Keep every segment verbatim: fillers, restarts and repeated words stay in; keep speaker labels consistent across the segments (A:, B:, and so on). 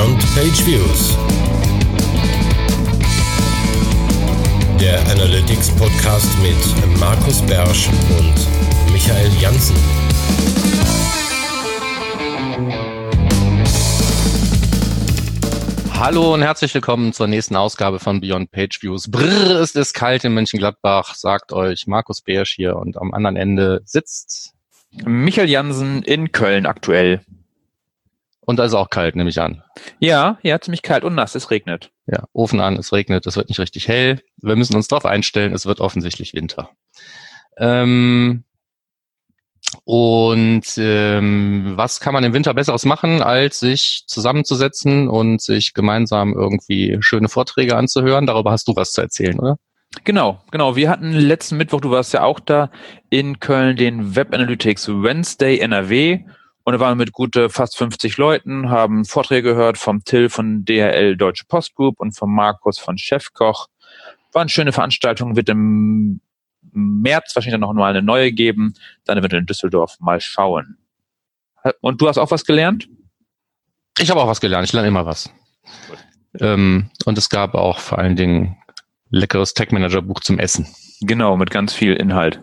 A: Beyond Page Views, der Analytics Podcast mit Markus Bersch und Michael Janssen.
B: Hallo und herzlich willkommen zur nächsten Ausgabe von Beyond Page Views. Brrr, es ist kalt in Mönchengladbach, sagt euch Markus Bersch hier, und am anderen Ende sitzt
C: Michael Janssen in Köln aktuell.
B: Und da ist auch kalt, nehme ich an.
C: Ja, ja, ziemlich kalt und nass, es regnet.
B: Ja, Ofen an, es regnet, es wird nicht richtig hell. Wir müssen uns darauf einstellen, es wird offensichtlich Winter. Ähm, und ähm, was kann man im Winter Besseres machen, als sich zusammenzusetzen und sich gemeinsam irgendwie schöne Vorträge anzuhören? Darüber hast du was zu erzählen, oder?
C: Genau, genau. Wir hatten letzten Mittwoch, du warst ja auch da, in Köln den Web Analytics Wednesday N R W. Und da waren wir mit gute fast fünfzig Leuten, haben Vorträge gehört vom Till von D H L Deutsche Post Group und vom Markus von Chefkoch. War eine schöne Veranstaltung, wird im März wahrscheinlich dann noch mal eine neue geben. Dann eventuell in Düsseldorf, mal schauen. Und du hast auch was gelernt?
B: Ich habe auch was gelernt, ich lerne immer was. Ähm, und es gab auch vor allen Dingen leckeres Tech-Manager-Buch zum Essen.
C: Genau, mit ganz viel Inhalt.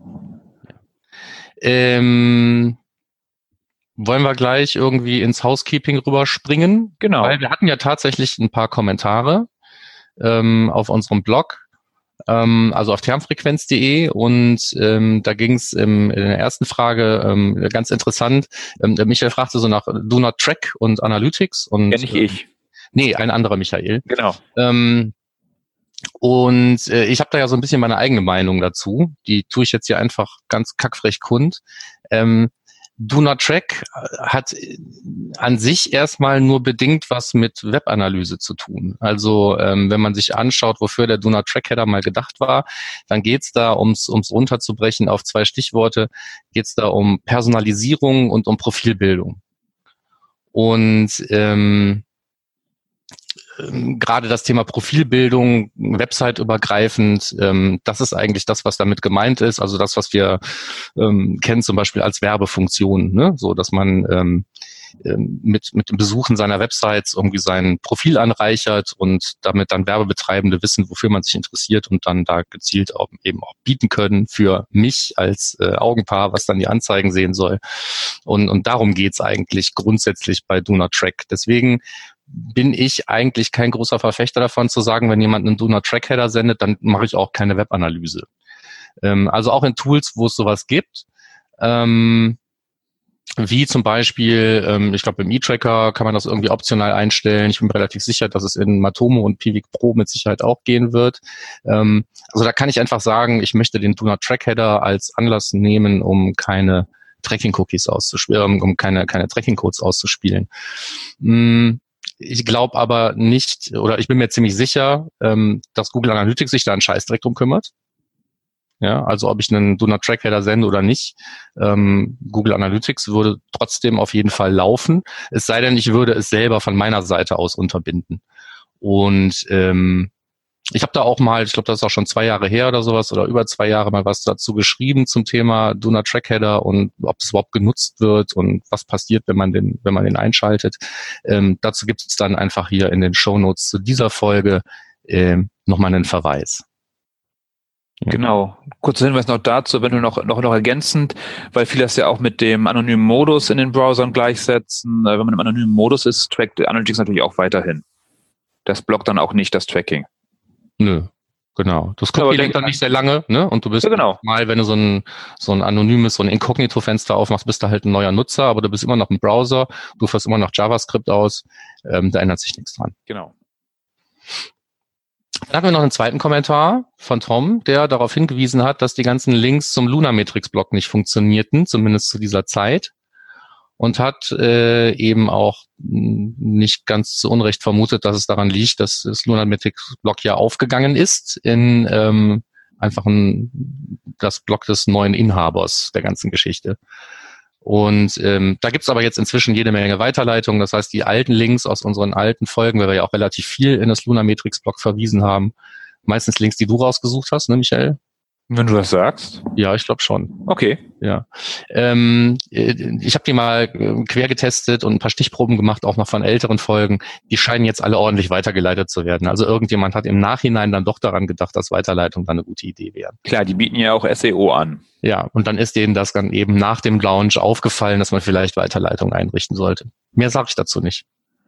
B: Ähm... Wollen wir gleich irgendwie ins Housekeeping rüberspringen?
C: Genau.
B: Weil wir hatten ja tatsächlich ein paar Kommentare ähm, auf unserem Blog, ähm, also auf termfrequenz punkt de, und ähm, da ging es in der ersten Frage ähm, ganz interessant. Ähm, der Michael fragte so nach Do Not Track und Analytics. Und,
C: ja, nicht ich.
B: Äh, nee, ein anderer Michael.
C: Genau.
B: Ähm, und äh, ich habe da ja so ein bisschen meine eigene Meinung dazu. Die tue ich jetzt hier einfach ganz kackfrech kund. Ähm, Do Not Track hat an sich erstmal nur bedingt was mit Webanalyse zu tun. Also ähm, wenn man sich anschaut, wofür der Do Not Track Header mal gedacht war, dann geht's da, ums ums runterzubrechen auf zwei Stichworte, geht's da um Personalisierung und um Profilbildung. Und ähm, gerade das Thema Profilbildung, website-übergreifend, ähm, das ist eigentlich das, was damit gemeint ist. Also das, was wir ähm, kennen zum Beispiel als Werbefunktion, ne? So, dass man ähm, mit mit dem Besuchen seiner Websites irgendwie sein Profil anreichert und damit dann Werbebetreibende wissen, wofür man sich interessiert und dann da gezielt auch eben auch bieten können für mich als äh, Augenpaar, was dann die Anzeigen sehen soll. Und und darum geht's eigentlich grundsätzlich bei Do Not Track. Deswegen bin ich eigentlich kein großer Verfechter davon zu sagen, wenn jemand einen Do Not Track Header sendet, dann mache ich auch keine Webanalyse. Ähm, also auch in Tools, wo es sowas gibt, ähm, wie zum Beispiel, ähm, ich glaube im E-Tracker kann man das irgendwie optional einstellen. Ich bin mir relativ sicher, dass es in Matomo und Piwik Pro mit Sicherheit auch gehen wird. Ähm, also da kann ich einfach sagen, ich möchte den Do Not Track Header als Anlass nehmen, um keine Tracking-Cookies auszuspielen, um keine, keine Tracking-Codes auszuspielen. Mm. Ich glaube aber nicht, oder ich bin mir ziemlich sicher, ähm, dass Google Analytics sich da einen Scheißdreck drum kümmert. Ja, also ob ich einen Do Not Track Header sende oder nicht, ähm, Google Analytics würde trotzdem auf jeden Fall laufen. Es sei denn, ich würde es selber von meiner Seite aus unterbinden. Und ähm, ich habe da auch mal, ich glaube, das ist auch schon zwei Jahre her oder sowas, oder über zwei Jahre mal was dazu geschrieben zum Thema Do Not Track Header und ob es überhaupt genutzt wird und was passiert, wenn man den, wenn man den einschaltet. Ähm, dazu gibt es dann einfach hier in den Shownotes zu dieser Folge ähm, nochmal einen Verweis.
C: Ja. Genau. Kurzer Hinweis noch dazu, wenn du noch, noch, noch ergänzend, weil viele das ja auch mit dem anonymen Modus in den Browsern gleichsetzen. Wenn man im anonymen Modus ist, trackt Analytics natürlich auch weiterhin. Das blockt dann auch nicht das Tracking.
B: Nö, genau. Das Cookie lenkt dann nicht sehr lange, ne? Und du bist
C: ja, genau.
B: mal, wenn du so ein so ein anonymes, so ein Inkognito-Fenster aufmachst, bist du halt ein neuer Nutzer, aber du bist immer noch im Browser, du führst immer noch JavaScript aus, ähm, da ändert sich nichts dran.
C: Genau.
B: Dann haben wir noch einen zweiten Kommentar von Tom, der darauf hingewiesen hat, dass die ganzen Links zum Lunametrix-Blog nicht funktionierten, zumindest zu dieser Zeit. Und hat äh, eben auch nicht ganz zu Unrecht vermutet, dass es daran liegt, dass das Lunametrix-Blog ja aufgegangen ist in ähm, einfach ein, das Blog des neuen Inhabers der ganzen Geschichte. Und ähm, da gibt's aber jetzt inzwischen jede Menge Weiterleitungen. Das heißt, die alten Links aus unseren alten Folgen, weil wir ja auch relativ viel in das Lunametrix-Blog verwiesen haben, meistens Links, die du rausgesucht hast, ne, Michael?
C: Wenn du das sagst?
B: Ja, ich glaube schon.
C: Okay.
B: Ja. Ähm, ich habe die mal quer getestet und ein paar Stichproben gemacht, auch noch von älteren Folgen. Die scheinen jetzt alle ordentlich weitergeleitet zu werden. Also irgendjemand hat im Nachhinein dann doch daran gedacht, dass Weiterleitung dann eine gute Idee wäre.
C: Klar, die bieten ja auch S E O an.
B: Ja, und dann ist denen das dann eben nach dem Launch aufgefallen, dass man vielleicht Weiterleitung einrichten sollte. Mehr sage ich dazu nicht.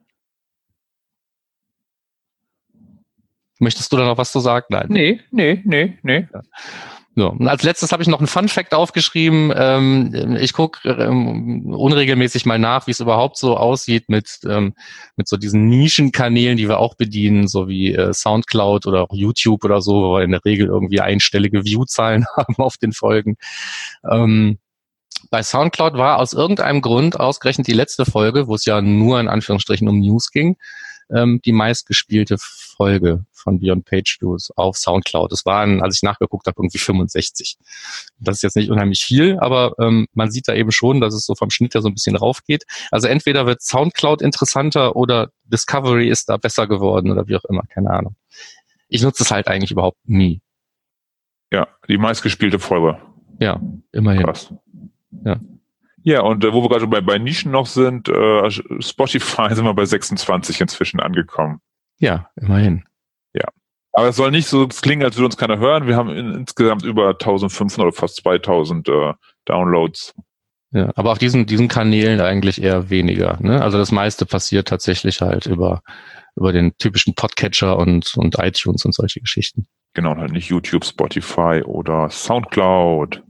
B: Möchtest du da noch was zu sagen? Nein.
C: Nee, nee, nee, nee.
B: Ja. So. Und als letztes habe ich noch einen Fun-Fact aufgeschrieben. Ähm, ich gucke ähm, unregelmäßig mal nach, wie es überhaupt so aussieht mit ähm, mit so diesen Nischenkanälen, die wir auch bedienen, so wie äh, Soundcloud oder auch YouTube oder so, wo wir in der Regel irgendwie einstellige View-Zahlen haben auf den Folgen. Ähm, bei Soundcloud war aus irgendeinem Grund ausgerechnet die letzte Folge, wo es ja nur in Anführungsstrichen um News ging, ähm, die meistgespielte Folge von Beyond Page Views auf Soundcloud. Das waren, als ich nachgeguckt habe, irgendwie fünfundsechzig. Das ist jetzt nicht unheimlich viel, aber ähm, man sieht da eben schon, dass es so vom Schnitt her so ein bisschen raufgeht. Also entweder wird Soundcloud interessanter oder Discovery ist da besser geworden oder wie auch immer, keine Ahnung. Ich nutze es halt eigentlich überhaupt nie.
D: Ja, die meistgespielte Folge.
B: Ja, immerhin.
D: Krass.
B: Ja.
D: Ja, und äh, wo wir gerade bei, bei Nischen noch sind, äh, Spotify sind wir bei sechsundzwanzig inzwischen angekommen.
B: Ja, immerhin.
D: Ja. Aber es soll nicht so klingen, als würde uns keiner hören. Wir haben in, insgesamt über eintausendfünfhundert oder fast zweitausend äh, Downloads.
B: Ja, aber auf diesen, diesen Kanälen eigentlich eher weniger, ne? Also das meiste passiert tatsächlich halt über, über den typischen Podcatcher und, und iTunes und solche Geschichten.
D: Genau, halt nicht YouTube, Spotify oder Soundcloud.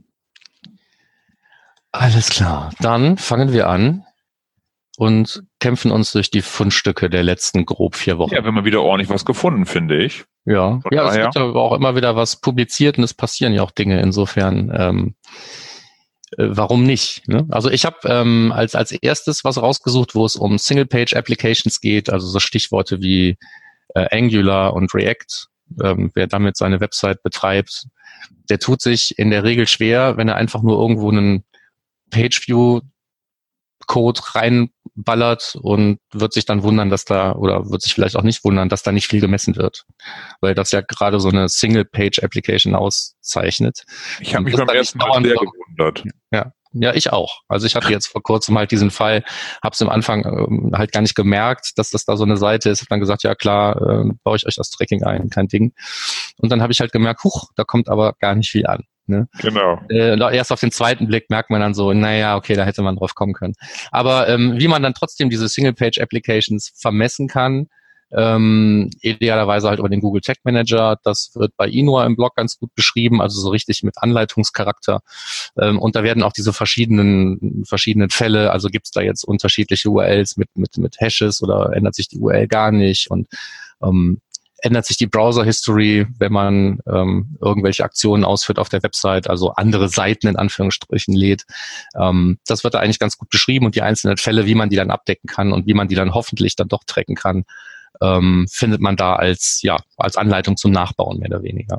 B: Alles klar. Dann fangen wir an und kämpfen uns durch die Fundstücke der letzten grob vier Wochen.
D: Ja, wir haben mal wieder ordentlich was gefunden, finde ich.
B: Ja,
D: Von
B: ja, es
D: daher.
B: wird aber auch immer wieder was publiziert und es passieren ja auch Dinge. Insofern, ähm, äh, warum nicht? Ne? Also ich habe ähm, als als erstes was rausgesucht, wo es um Single-Page-Applications geht, also so Stichworte wie äh, Angular und React. Ähm, wer damit seine Website betreibt, der tut sich in der Regel schwer, wenn er einfach nur irgendwo einen Pageview-Code reinballert und wird sich dann wundern, dass da, oder wird sich vielleicht auch nicht wundern, dass da nicht viel gemessen wird. Weil das ja gerade so eine Single-Page-Application auszeichnet.
D: Ich habe mich
B: das
D: beim
B: dann
D: ersten
B: nicht
D: Mal
B: dauernd
D: sehr
B: so-
D: gewundert.
B: Ja. Ja, ich auch. Also ich hatte jetzt vor kurzem halt diesen Fall, habe es am Anfang ähm, halt gar nicht gemerkt, dass das da so eine Seite ist. Habe dann gesagt, ja klar, ähm, baue ich euch das Tracking ein, kein Ding. Und dann habe ich halt gemerkt, huch, da kommt aber gar nicht viel an. Ne?
D: Genau.
B: Äh, erst auf den zweiten Blick merkt man dann so, naja, okay, da hätte man drauf kommen können. Aber ähm, wie man dann trotzdem diese Single-Page-Applications vermessen kann, ähm, idealerweise halt über den Google Tag Manager, das wird bei Inua im Blog ganz gut beschrieben, also so richtig mit Anleitungscharakter. Ähm, und da werden auch diese verschiedenen verschiedenen Fälle, also gibt's da jetzt unterschiedliche U R Ls mit mit mit Hashes oder ändert sich die U R L gar nicht und ähm, ändert sich die Browser-History, wenn man ähm, irgendwelche Aktionen ausführt auf der Website, also andere Seiten in Anführungsstrichen lädt. Ähm, das wird da eigentlich ganz gut beschrieben und die einzelnen Fälle, wie man die dann abdecken kann und wie man die dann hoffentlich dann doch tracken kann, ähm, findet man da als ja als Anleitung zum Nachbauen mehr oder weniger.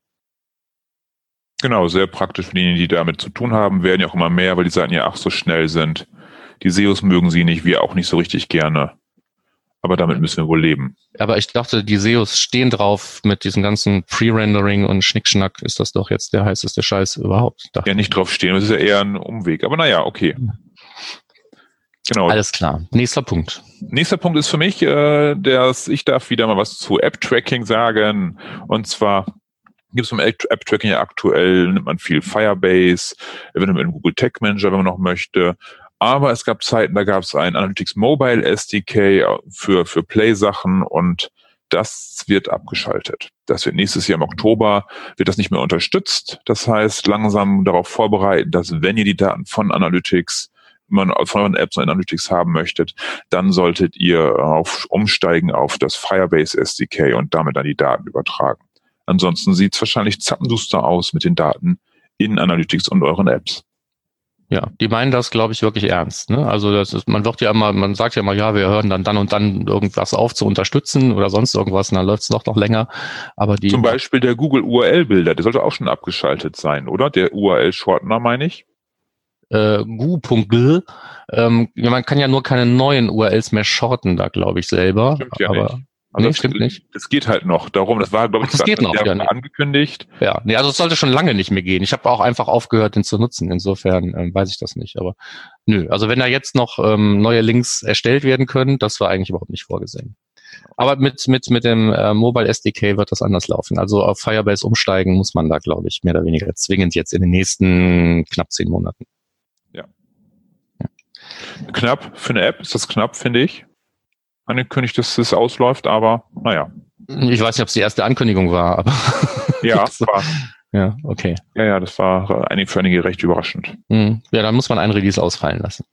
D: Genau, sehr praktisch für diejenigen, die damit zu tun haben, werden ja auch immer mehr, weil die Seiten ja ach so schnell sind. Die S E Os mögen sie nicht, wir auch nicht so richtig gerne. Aber damit müssen wir wohl leben.
B: Aber ich dachte, die S E Os stehen drauf mit diesem ganzen Pre-Rendering und Schnickschnack. Ist das doch jetzt der heißeste Scheiß überhaupt? Dachte
D: Ja, nicht drauf stehen, das ist ja eher ein Umweg. Aber naja, okay. Genau.
B: Alles klar. Nächster Punkt.
D: Nächster Punkt ist für mich, äh, dass ich darf wieder mal was zu App-Tracking sagen. Und zwar gibt es beim App-Tracking ja aktuell, nimmt man viel Firebase, eventuell einen Google Tag Manager, wenn man noch möchte. Aber es gab Zeiten, da gab es ein Analytics Mobile S D K für, für Play-Sachen und das wird abgeschaltet. Das wird nächstes Jahr im Oktober, wird das nicht mehr unterstützt. Das heißt, langsam darauf vorbereiten, dass wenn ihr die Daten von Analytics, man von euren Apps und Analytics haben möchtet, dann solltet ihr auf, umsteigen auf das Firebase S D K und damit dann die Daten übertragen. Ansonsten sieht es wahrscheinlich zappenduster aus mit den Daten in Analytics und euren Apps.
B: Ja, die meinen das, glaube ich, wirklich ernst. Ne? Also das ist, man wird ja immer, man sagt ja immer, ja, wir hören dann dann und dann irgendwas auf zu unterstützen oder sonst irgendwas, und dann läuft es noch noch länger. Aber die
D: Zum Beispiel der Google U R L-Bilder, der sollte auch schon abgeschaltet sein, oder? Der U R L-Shortener, meine ich.
B: äh, gu.gl, ähm, ja, man kann ja nur keine neuen U R Ls mehr shorten, da glaube ich selber.
D: Stimmt ja
B: aber
D: nicht. Also
B: nee,
D: das,
B: stimmt nicht.
D: Das geht halt noch darum. Das war, glaube ich,
B: das geht noch, ja, nee.
D: angekündigt.
B: Ja, nee, also es sollte schon lange nicht mehr gehen. Ich habe auch einfach aufgehört, den zu nutzen. Insofern ähm, weiß ich das nicht. Aber nö, also wenn da jetzt noch ähm, neue Links erstellt werden können, das war eigentlich überhaupt nicht vorgesehen. Aber mit mit mit dem äh, Mobile S D K wird das anders laufen. Also auf Firebase umsteigen muss man da, glaube ich, mehr oder weniger zwingend jetzt in den nächsten knapp zehn Monaten.
D: Ja. ja. Knapp für eine App ist das knapp, finde ich. Angekündigt, dass es ausläuft, aber naja.
B: Ich weiß nicht, ob es die erste Ankündigung war, aber
D: ja, war.
B: Ja, okay.
D: Ja, ja, das war für einige recht überraschend.
B: Ja, dann muss man einen Release ausfallen lassen.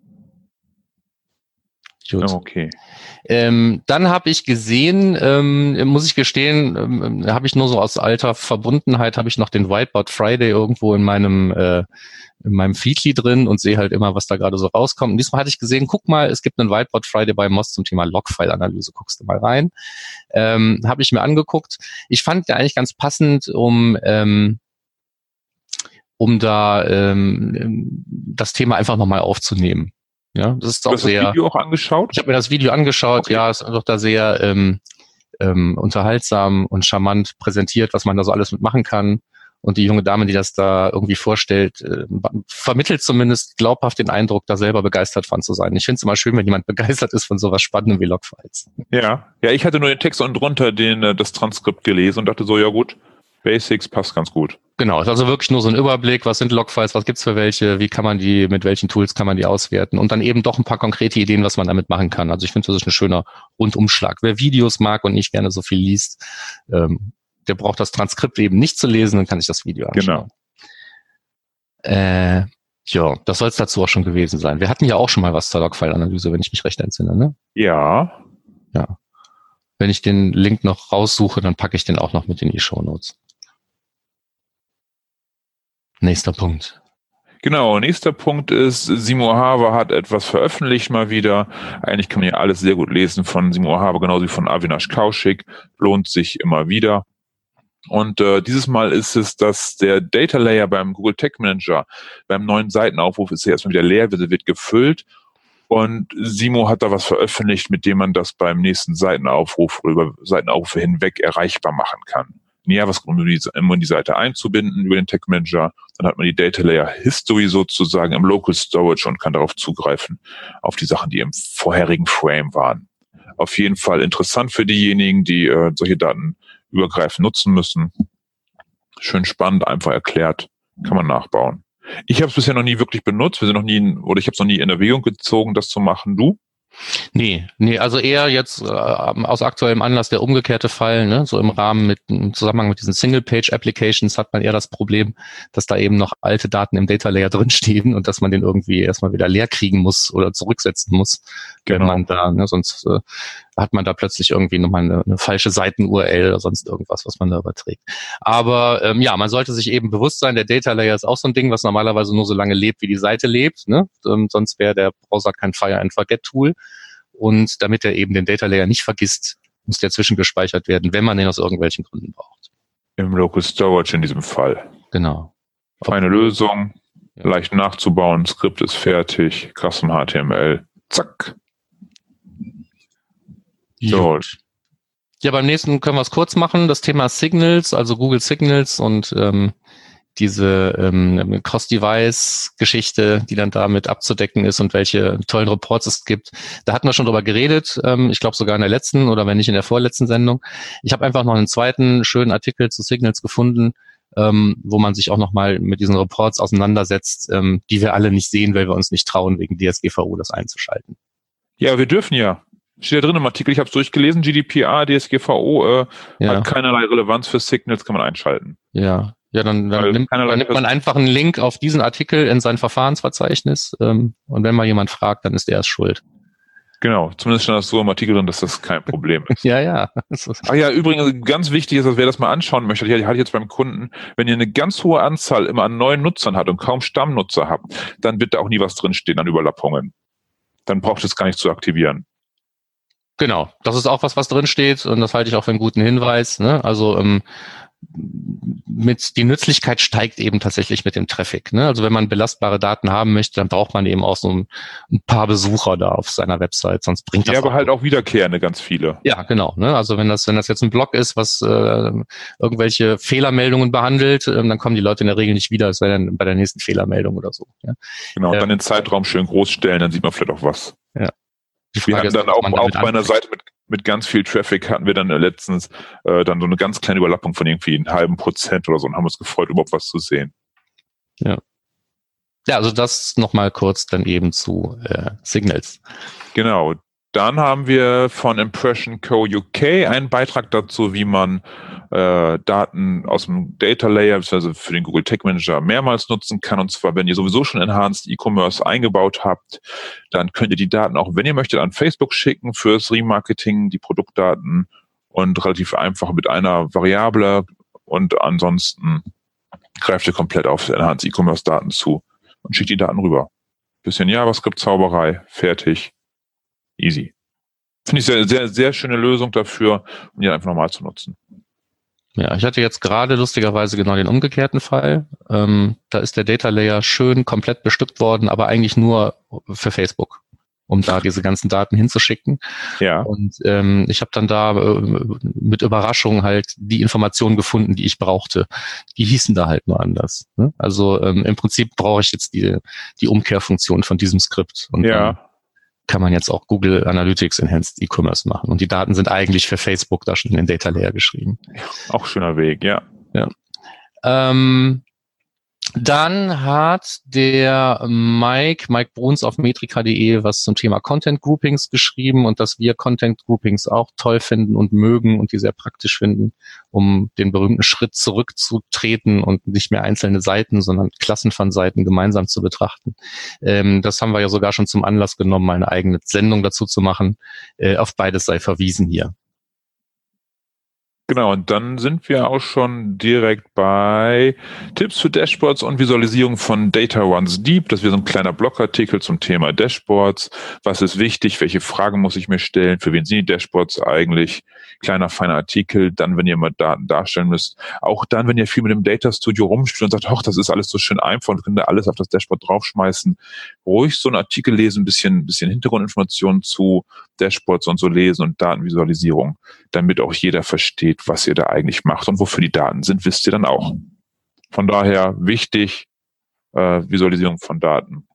B: Gut.
D: Okay.
B: Ähm, dann habe ich gesehen, ähm, muss ich gestehen, ähm, habe ich nur so aus alter Verbundenheit, habe ich noch den Whiteboard Friday irgendwo in meinem äh, in meinem Feedly drin und sehe halt immer, was da gerade so rauskommt. Und diesmal hatte ich gesehen, guck mal, es gibt einen Whiteboard Friday bei M O S zum Thema Logfile-Analyse. Guckst du mal rein. Ähm, habe ich mir angeguckt. Ich fand der eigentlich ganz passend, um ähm, um da ähm, das Thema einfach nochmal aufzunehmen. Ja, das ist auch
D: du hast
B: sehr.
D: das Video auch angeschaut?
B: Ich habe mir das Video angeschaut. Okay. Ja, es ist doch da sehr ähm, ähm, unterhaltsam und charmant präsentiert, was man da so alles mitmachen kann. Und die junge Dame, die das da irgendwie vorstellt, äh, vermittelt zumindest glaubhaft den Eindruck, da selber begeistert von zu sein. Ich finde es immer schön, wenn jemand begeistert ist von sowas Spannendem wie Logfiles.
D: Ja, ja, ich hatte nur den Text unten drunter, den das Transkript gelesen und dachte so, ja gut, Basics passt ganz gut.
B: Genau, ist also wirklich nur so ein Überblick, was sind Logfiles, was gibt's für welche, wie kann man die, mit welchen Tools kann man die auswerten und dann eben doch ein paar konkrete Ideen, was man damit machen kann. Also ich finde, das ist ein schöner Rundumschlag. Wer Videos mag und nicht gerne so viel liest, ähm, der braucht das Transkript eben nicht zu lesen und kann sich das Video anschauen. Genau. Äh, ja, das soll es dazu auch schon gewesen sein. Wir hatten ja auch schon mal was zur Logfile-Analyse, wenn ich mich recht entsinne, ne?
D: Ja.
B: Ja. Wenn ich den Link noch raussuche, dann packe ich den auch noch mit in die Shownotes. Nächster Punkt.
D: Genau, nächster Punkt ist, Simo Haber hat etwas veröffentlicht mal wieder. Eigentlich kann man ja alles sehr gut lesen von Simo Haber, genauso wie von Avinash Kaushik. Lohnt sich immer wieder. Und äh, dieses Mal ist es, dass der Data Layer beim Google Tag Manager, beim neuen Seitenaufruf ist ja erstmal wieder leer, wird gefüllt. Und Simo hat da was veröffentlicht, mit dem man das beim nächsten Seitenaufruf oder über Seitenaufrufe hinweg erreichbar machen kann. Ja, was um die, um die Seite einzubinden über den Tag Manager. Dann hat man die Data Layer History sozusagen im Local Storage und kann darauf zugreifen, auf die Sachen, die im vorherigen Frame waren. Auf jeden Fall interessant für diejenigen, die äh, solche Daten übergreifend nutzen müssen. Schön spannend, einfach erklärt, kann man nachbauen. Ich habe es bisher noch nie wirklich benutzt, wir sind noch nie in, oder ich habe es noch nie in Erwägung gezogen, das zu machen. Du?
B: Nee, nee, also eher jetzt äh, aus aktuellem Anlass der umgekehrte Fall, ne? So im Rahmen mit, im Zusammenhang mit diesen Single-Page-Applications hat man eher das Problem, dass da eben noch alte Daten im Data Layer drinstehen und dass man den irgendwie erstmal wieder leer kriegen muss oder zurücksetzen muss, genau. Wenn man da, ne, sonst äh, hat man da plötzlich irgendwie nochmal eine, eine falsche Seiten-U R L oder sonst irgendwas, was man da überträgt. Aber ähm, ja, man sollte sich eben bewusst sein, der Data Layer ist auch so ein Ding, was normalerweise nur so lange lebt, wie die Seite lebt, ne? Ähm, sonst wäre der Browser kein Fire-and-Forget-Tool. Und damit er eben den Data Layer nicht vergisst, muss der zwischengespeichert werden, wenn man den aus irgendwelchen Gründen braucht.
D: Im Local Storage in diesem Fall.
B: Genau.
D: Feine Lösung, ja. Leicht nachzubauen, Skript ist fertig, Custom H T M L, zack.
B: So. Ja, beim nächsten können wir es kurz machen. Das Thema Signals, also Google Signals und ähm, diese ähm, Cross-Device-Geschichte, die dann damit abzudecken ist und welche tollen Reports es gibt. Da hatten wir schon drüber geredet, ähm, ich glaube sogar in der letzten oder wenn nicht in der vorletzten Sendung. Ich habe einfach noch einen zweiten schönen Artikel zu Signals gefunden, ähm, wo man sich auch nochmal mit diesen Reports auseinandersetzt, ähm, die wir alle nicht sehen, weil wir uns nicht trauen, wegen D S G V O das einzuschalten.
D: Ja, wir dürfen ja. Steht da drin im Artikel, ich habe es durchgelesen, G D P R, D S G V O äh, ja. Hat keinerlei Relevanz für Signals, kann man einschalten.
B: Ja. Ja, dann, dann, nimmt, dann nimmt man einfach einen Link auf diesen Artikel in sein Verfahrensverzeichnis ähm, und wenn mal jemand fragt, dann ist er es schuld.
D: Genau, zumindest stand das so im Artikel drin, dass das kein Problem ist.
B: ja, ja.
D: Ach ja, übrigens ganz wichtig ist, dass wer das mal anschauen möchte, die hatte ich jetzt beim Kunden, wenn ihr eine ganz hohe Anzahl immer an neuen Nutzern habt und kaum Stammnutzer habt, dann wird da auch nie was drinstehen an Überlappungen. Dann braucht es gar nicht zu aktivieren.
B: Genau, das ist auch was, was drinsteht und das halte ich auch für einen guten Hinweis. Ne? Also ähm, mit die Nützlichkeit steigt eben tatsächlich mit dem Traffic. Ne? Also wenn man belastbare Daten haben möchte, dann braucht man eben auch so ein, ein paar Besucher da auf seiner Website, sonst bringt das
D: ja,
B: auch
D: aber halt auch wiederkehrende ganz viele.
B: Ja, genau. Ne? Also wenn das wenn das jetzt ein Blog ist, was äh, irgendwelche Fehlermeldungen behandelt, ähm, dann kommen die Leute in der Regel nicht wieder, es sei denn bei der nächsten Fehlermeldung oder so. Ja?
D: Genau, und
B: ähm,
D: dann den Zeitraum schön groß stellen, dann sieht man vielleicht auch was.
B: Ja. Die
D: Wir
B: Frage
D: hatten
B: ist,
D: dann auch,
B: was man
D: auch
B: damit
D: bei einer
B: anfängt.
D: Seite mit, mit ganz viel Traffic hatten wir dann letztens äh, dann so eine ganz kleine Überlappung von irgendwie einem halben Prozent oder so und haben uns gefreut, überhaupt was zu sehen.
B: Ja. Ja, also das nochmal kurz dann eben zu äh, Signals.
D: Genau. Dann haben wir von Impression Co. U K einen Beitrag dazu, wie man äh, Daten aus dem Data Layer, beziehungsweise für den Google Tag Manager mehrmals nutzen kann. Und zwar, wenn ihr sowieso schon Enhanced E-Commerce eingebaut habt, dann könnt ihr die Daten auch, wenn ihr möchtet, an Facebook schicken fürs Remarketing, die Produktdaten und relativ einfach mit einer Variable. Und ansonsten greift ihr komplett auf Enhanced E-Commerce Daten zu und schickt die Daten rüber. Bisschen JavaScript-Zauberei, fertig. Easy. Finde ich sehr, sehr, sehr schöne Lösung dafür, um die einfach nochmal zu nutzen.
B: Ja, ich hatte jetzt gerade lustigerweise genau den umgekehrten Fall. Ähm, da ist der Data Layer schön komplett bestückt worden, aber eigentlich nur für Facebook, um da diese ganzen Daten hinzuschicken.
D: Ja.
B: Und ähm, ich habe dann da äh, mit Überraschung halt die Informationen gefunden, die ich brauchte. Die hießen da halt nur anders. Ne? Also ähm, im Prinzip brauche ich jetzt die, die Umkehrfunktion von diesem Skript. Und
D: ja.
B: dann kann man jetzt auch Google Analytics Enhanced E-Commerce machen. Und die Daten sind eigentlich für Facebook da schon in den Data Layer geschrieben.
D: Auch schöner Weg, ja.
B: Ja. Ähm, dann hat der Mike, Mike Bruns auf metrika punkt de was zum Thema Content Groupings geschrieben und dass wir Content Groupings auch toll finden und mögen und die sehr praktisch finden, um den berühmten Schritt zurückzutreten und nicht mehr einzelne Seiten, sondern Klassen von Seiten gemeinsam zu betrachten. Ähm, das haben wir ja sogar schon zum Anlass genommen, eine eigene Sendung dazu zu machen. Äh, auf beides sei verwiesen hier.
D: Genau, und dann sind wir auch schon direkt bei Tipps für Dashboards und Visualisierung von Data Runs Deep. Das wäre so ein kleiner Blogartikel zum Thema Dashboards. Was ist wichtig? Welche Fragen muss ich mir stellen? Für wen sind die Dashboards eigentlich? Kleiner, feiner Artikel. Dann, wenn ihr mal Daten darstellen müsst. Auch dann, wenn ihr viel mit dem Data Studio rumspielt und sagt, ach, das ist alles so schön einfach und könnt ihr alles auf das Dashboard draufschmeißen. Ruhig so einen Artikel lesen, ein bisschen, bisschen Hintergrundinformationen zu Dashboards und so lesen und Datenvisualisierung, damit auch jeder versteht, was ihr da eigentlich macht und wofür die Daten sind, wisst ihr dann auch. Von daher wichtig, äh, Visualisierung von Daten.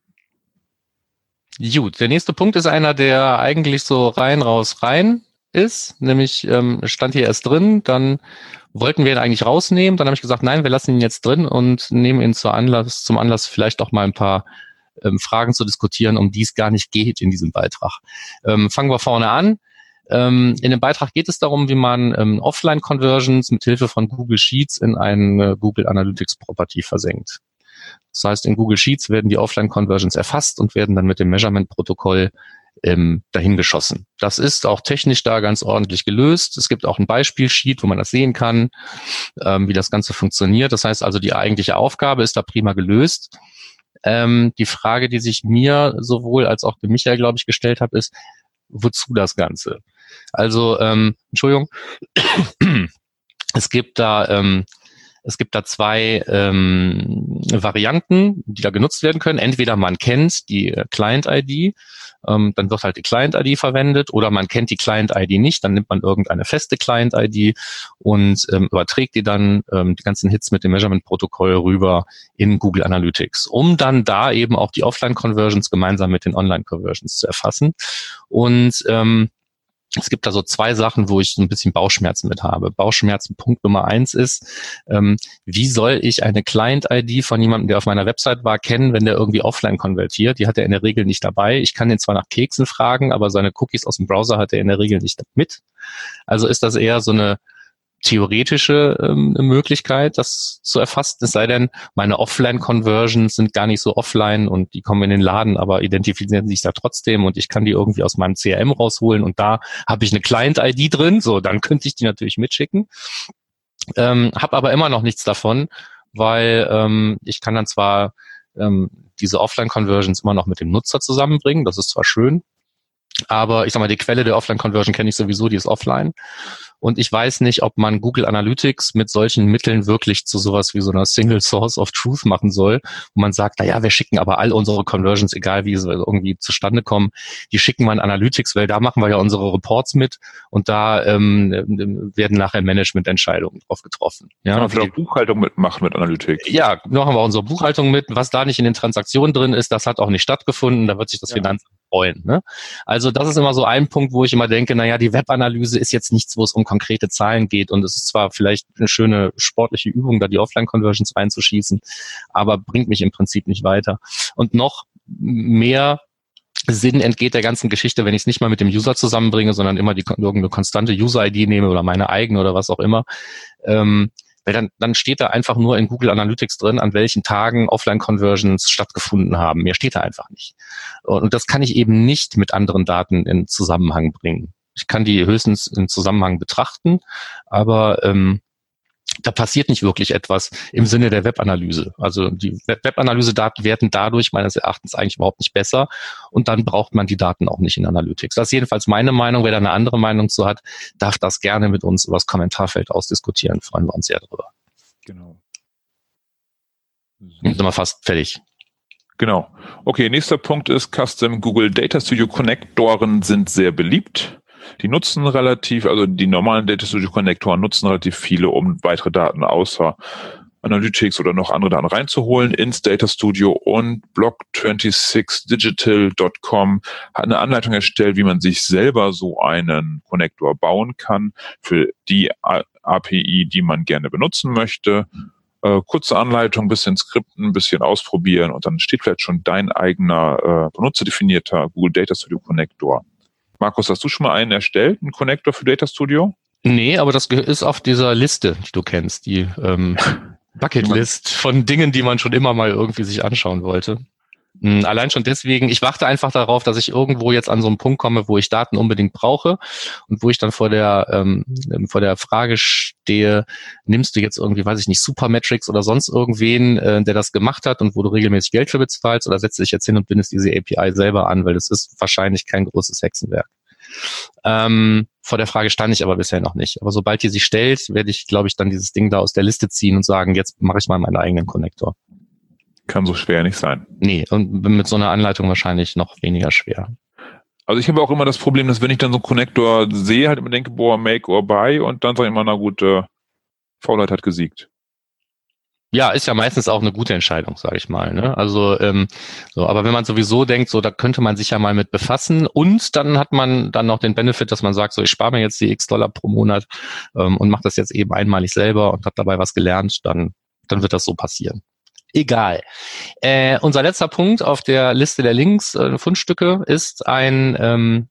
B: Gut, der nächste Punkt ist einer, der eigentlich so rein, raus, rein ist, nämlich ähm, stand hier erst drin, dann wollten wir ihn eigentlich rausnehmen, dann habe ich gesagt, nein, wir lassen ihn jetzt drin und nehmen ihn zur Anlass, zum Anlass vielleicht auch mal ein paar ähm, Fragen zu diskutieren, um die es gar nicht geht in diesem Beitrag. Ähm, fangen wir vorne an. Ähm, in dem Beitrag geht es darum, wie man ähm, Offline-Conversions mit Hilfe von Google Sheets in eine Google Analytics Property versenkt. Das heißt, in Google Sheets werden die Offline-Conversions erfasst und werden dann mit dem Measurement-Protokoll ähm, dahin geschossen. Das ist auch technisch da ganz ordentlich gelöst. Es gibt auch ein Beispiel-Sheet, wo man das sehen kann, ähm, wie das Ganze funktioniert. Das heißt also, die eigentliche Aufgabe ist da prima gelöst. Ähm, die Frage, die sich mir sowohl als auch dem Michael, glaube ich, gestellt hat, ist, wozu das Ganze? Also, ähm, Entschuldigung, es gibt da ähm, es gibt da zwei ähm, Varianten, die da genutzt werden können. Entweder man kennt die äh, Client-I D, ähm, dann wird halt die Client-I D verwendet, oder man kennt die Client-I D nicht, dann nimmt man irgendeine feste Client-I D und ähm, überträgt die dann ähm, die ganzen Hits mit dem Measurement-Protokoll rüber in Google Analytics, um dann da eben auch die Offline-Conversions gemeinsam mit den Online-Conversions zu erfassen. Und ähm, es gibt da so zwei Sachen, wo ich so ein bisschen Bauchschmerzen mit habe. Bauchschmerzen Punkt Nummer eins ist, ähm, wie soll ich eine Client-I D von jemandem, der auf meiner Website war, kennen, wenn der irgendwie offline konvertiert? Die hat er in der Regel nicht dabei. Ich kann den zwar nach Keksen fragen, aber seine Cookies aus dem Browser hat er in der Regel nicht mit. Also ist das eher so eine theoretische ähm, Möglichkeit, das zu erfassen. Es sei denn, meine Offline-Conversions sind gar nicht so offline und die kommen in den Laden, aber identifizieren sich da trotzdem und ich kann die irgendwie aus meinem C R M rausholen und da habe ich eine Client-I D drin, so, dann könnte ich die natürlich mitschicken. Ähm, habe aber immer noch nichts davon, weil ähm, ich kann dann zwar ähm, diese Offline-Conversions immer noch mit dem Nutzer zusammenbringen, das ist zwar schön, Aber ich sag mal, die Quelle der Offline-Conversion kenne ich sowieso, die ist offline. Und ich weiß nicht, ob man Google Analytics mit solchen Mitteln wirklich zu sowas wie so einer Single Source of Truth machen soll, wo man sagt, na ja, wir schicken aber all unsere Conversions, egal wie sie irgendwie zustande kommen, die schicken wir in Analytics, weil da machen wir ja unsere Reports mit und da ähm, werden nachher Managemententscheidungen drauf getroffen. Ja,
D: kann man auch Buchhaltung mitmachen mit Analytics.
B: Ja, machen wir unsere Buchhaltung mit. Was da nicht in den Transaktionen drin ist, das hat auch nicht stattgefunden. Da wird sich das ja. Finanzamt freuen. Ne? Also das ist immer so ein Punkt, wo ich immer denke, naja, die Webanalyse ist jetzt nichts, wo es um konkrete Zahlen geht und es ist zwar vielleicht eine schöne sportliche Übung, da die Offline-Conversions reinzuschießen, aber bringt mich im Prinzip nicht weiter. Und noch mehr Sinn entgeht der ganzen Geschichte, wenn ich es nicht mal mit dem User zusammenbringe, sondern immer die irgendeine konstante User-I D nehme oder meine eigene oder was auch immer. Ähm, weil dann, dann steht da einfach nur in Google Analytics drin, an welchen Tagen Offline-Conversions stattgefunden haben. Mehr steht da einfach nicht. Und das kann ich eben nicht mit anderen Daten in Zusammenhang bringen. Ich kann die höchstens im Zusammenhang betrachten, aber ähm, da passiert nicht wirklich etwas im Sinne der Webanalyse. Also die Webanalyse-Daten werden dadurch meines Erachtens eigentlich überhaupt nicht besser und dann braucht man die Daten auch nicht in Analytics. Das ist jedenfalls meine Meinung. Wer da eine andere Meinung zu hat, darf das gerne mit uns über das Kommentarfeld ausdiskutieren. Freuen wir uns sehr drüber.
D: Genau.
B: Sind wir fast fertig.
D: Genau. Okay, nächster Punkt ist, Custom Google Data Studio Connectoren sind sehr beliebt. Die nutzen relativ, also die normalen Data Studio Connectoren nutzen relativ viele, um weitere Daten außer Analytics oder noch andere Daten reinzuholen ins Data Studio, und block sechsundzwanzig digital Punkt com hat eine Anleitung erstellt, wie man sich selber so einen Connector bauen kann für die A P I, die man gerne benutzen möchte. Äh, kurze Anleitung, bisschen skripten, ein bisschen ausprobieren und dann steht vielleicht schon dein eigener äh, benutzerdefinierter Google Data Studio Connector. Markus, hast du schon mal einen erstellt, einen Connector für Data Studio?
B: Nee, aber das ist auf dieser Liste, die du kennst, die ähm, Bucketlist von Dingen, die man schon immer mal irgendwie sich anschauen wollte. Allein schon deswegen, ich warte einfach darauf, dass ich irgendwo jetzt an so einen Punkt komme, wo ich Daten unbedingt brauche und wo ich dann vor der ähm, vor der Frage stehe, nimmst du jetzt irgendwie, weiß ich nicht, Supermetrics oder sonst irgendwen, äh, der das gemacht hat und wo du regelmäßig Geld für bezahlst, oder setzt dich jetzt hin und bindest diese A P I selber an, weil das ist wahrscheinlich kein großes Hexenwerk. Ähm, vor der Frage stand ich aber bisher noch nicht. Aber sobald die sich stellt, werde ich, glaube ich, dann dieses Ding da aus der Liste ziehen und sagen, jetzt mache ich mal meinen eigenen Connector.
D: Kann so schwer nicht sein.
B: Nee, und mit so einer Anleitung wahrscheinlich noch weniger schwer.
D: Also ich habe auch immer das Problem, dass wenn ich dann so einen Connector sehe, halt immer denke, boah, make or buy, und dann sage ich immer, na gut, äh, Faulheit hat gesiegt.
B: Ja, ist ja meistens auch eine gute Entscheidung, sage ich mal. Ne? Also, ähm, so, aber wenn man sowieso denkt, so, da könnte man sich ja mal mit befassen, und dann hat man dann noch den Benefit, dass man sagt, so, ich spare mir jetzt die X Dollar pro Monat ähm, und mache das jetzt eben einmalig selber und habe dabei was gelernt, dann, dann wird das so passieren. Egal. Äh, unser letzter Punkt auf der Liste der Links, äh, Fundstücke, ist ein ähm,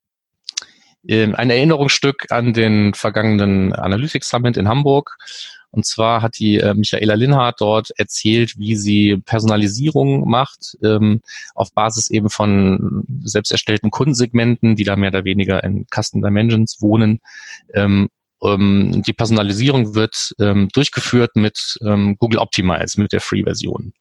B: ein Erinnerungsstück an den vergangenen Analytics Summit in Hamburg. Und zwar hat die äh, Michaela Linhardt dort erzählt, wie sie Personalisierung macht, ähm, auf Basis eben von selbst erstellten Kundensegmenten, die da mehr oder weniger in Custom Dimensions wohnen. Ähm, ähm, die Personalisierung wird ähm, durchgeführt mit ähm, Google Optimize, mit der Free-Version.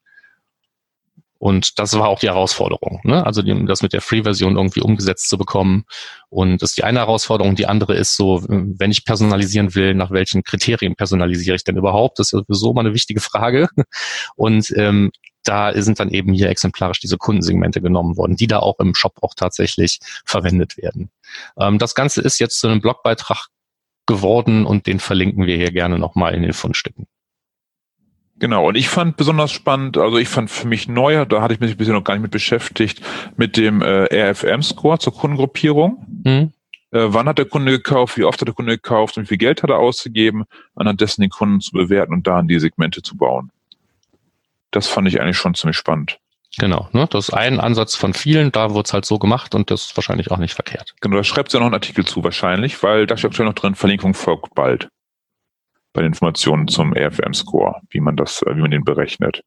B: Und das war auch die Herausforderung, ne? Also die, das mit der Free-Version irgendwie umgesetzt zu bekommen. Und das ist die eine Herausforderung. Die andere ist so, wenn ich personalisieren will, nach welchen Kriterien personalisiere ich denn überhaupt? Das ist ja sowieso mal eine wichtige Frage. Und ähm, da sind dann eben hier exemplarisch diese Kundensegmente genommen worden, die da auch im Shop auch tatsächlich verwendet werden. Ähm, das Ganze ist jetzt zu einem Blogbeitrag geworden und den verlinken wir hier gerne nochmal in den Fundstücken.
D: Genau, und ich fand besonders spannend, also ich fand für mich neu, da hatte ich mich bisher noch gar nicht mit beschäftigt, mit dem äh, R F M-Score zur Kundengruppierung. Mhm. Äh, wann hat der Kunde gekauft, wie oft hat der Kunde gekauft und wie viel Geld hat er ausgegeben, anhand dessen den Kunden zu bewerten und da die Segmente zu bauen. Das fand ich eigentlich schon ziemlich spannend.
B: Genau, ne? Das ist ein Ansatz von vielen, da wurde es halt so gemacht und das ist wahrscheinlich auch nicht verkehrt.
D: Genau, da schreibt sie ja noch einen Artikel zu wahrscheinlich, weil da steht aktuell noch drin, Verlinkung folgt bald. Bei den Informationen zum R F M-Score, wie man das, wie man den berechnet.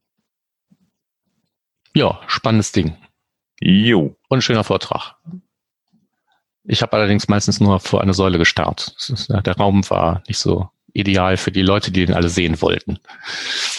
B: Ja, spannendes Ding.
D: Jo.
B: Und ein schöner Vortrag. Ich habe allerdings meistens nur vor eine Säule gestarrt. Das ist, der Raum war nicht so ideal für die Leute, die den alle sehen wollten.